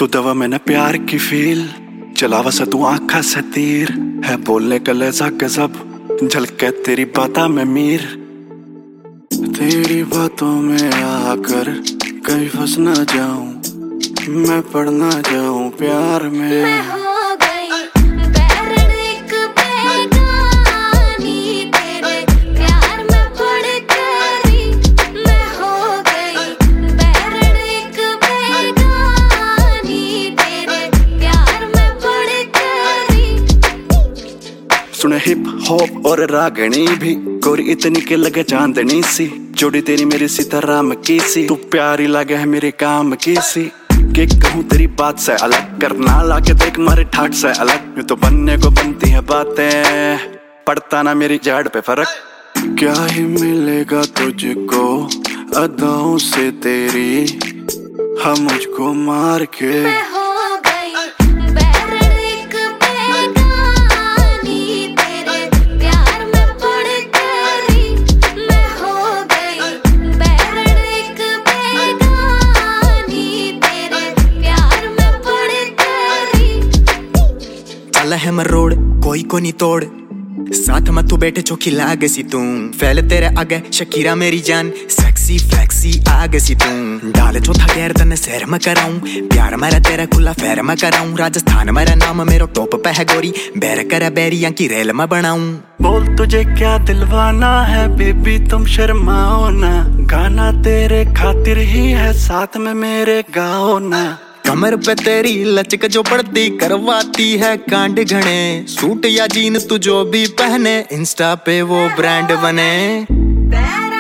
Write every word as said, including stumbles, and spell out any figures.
तू दवा मैंने प्यार की फील चलावा सा तू आँखा से तीर है बोलने का लहजा गजब झलके तेरी बाता में मीर तेरी बातों में आकर कहीं फंस ना जाऊं मैं पड़ ना जाऊं प्यार में। मैं हो गई बैरन एक बेगानी तेरे प्यार में पड़ गई। मैं हो गई बैरन एक बेगानी तेरे प्यार में पड़ गई। सुने हिप हॉप और रागनी भी गोरी इतनी के लगे चांदनी सी जोड़ी तेरी मेरी सीताराम की सी तू प्यारी लगे है मेरे काम की सी के कहूँ तेरी बात से अलग करना लाके देख मारे ठाट से अलग ये तो बनने को बनती है बातें पड़ता ना मेरी जड़ पे फर्क क्या ही मिलेगा तुझको अदाओं से तेरी हम मुझको मार के। मैं हो गई बैरन एक बेगानी तेरे प्यार में पड़ गई। मैं हो गई बैरन एक बेगानी तेरे प्यार में पड़ गई। चल है मरोड़ कोई को नहीं तोड़ साथ में तू बैठे चौकी लागे सी तू फैले तेरे आगे शकीरा मेरी जान सेक्सी फ्लेक्सी आगे सी तू डाले चौथा गैर तने सैर में कराऊं प्यार मेरा तेरा खुला फैर में कराऊं राजस्थान मेरा नाम मेरो टॉप पे है गोरी बैर करे बैरियां की रेल में बनाऊं। बोल तुझे क्या दिलवाना है बेबी तुम शर्माओ ना गाना तेरे खातिर ही है साथ में मेरे गाओ ना। कमर पे तेरी लचक जो पड़ती करवाती है कांड घने सूट या जीन तू जो भी पहने इंस्टा पे वो ब्रांड बने।